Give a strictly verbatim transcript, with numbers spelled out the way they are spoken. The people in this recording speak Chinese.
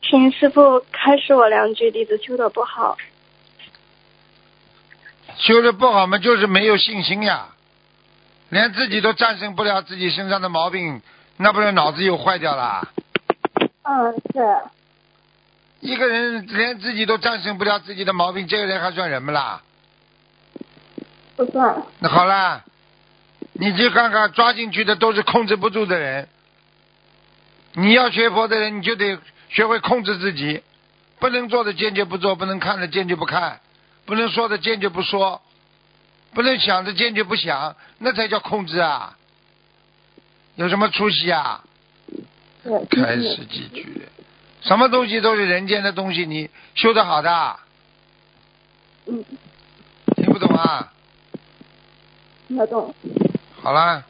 请师父开示我两句，弟子修的不好。 修的不好嘛，就是没有信心呀，连自己都战胜不了自己身上的毛病，那不是脑子又坏掉了？ 嗯，是。 一个人连自己都战胜不了自己的毛病，这个人还算人不啦？ 不算。 那好啦，你去看看，抓进去的都是控制不住的人。你要学佛的人，你就得学会控制自己，不能做的坚决不做，不能看的坚决不看，不能说的坚决不说，不能想的坚决不想，那才叫控制啊！有什么出息啊？开始几句的，什么东西都是人间的东西，你修得好的。 嗯。 听不懂啊？ 听得懂。 好了。